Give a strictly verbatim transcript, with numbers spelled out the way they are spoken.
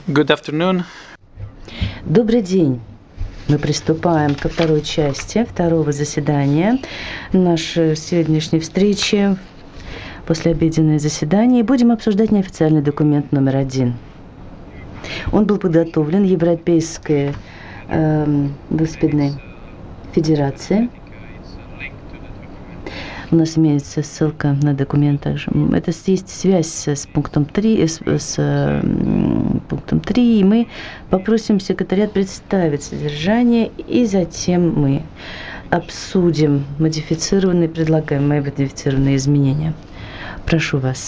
Good afternoon. Добрый день. Мы приступаем ко второй части второго заседания нашей сегодняшней встречи, послеобеденное заседание, и будем обсуждать неофициальный документ номер один. Он был подготовлен Европейской э, велосипедной федерацией. У нас имеется ссылка на документ также. Это есть связь с, с пунктом три, с, с э, пунктом три, и мы попросим секретариат представить содержание, и затем мы обсудим модифицированные, предлагаемые модифицированные изменения. Прошу вас.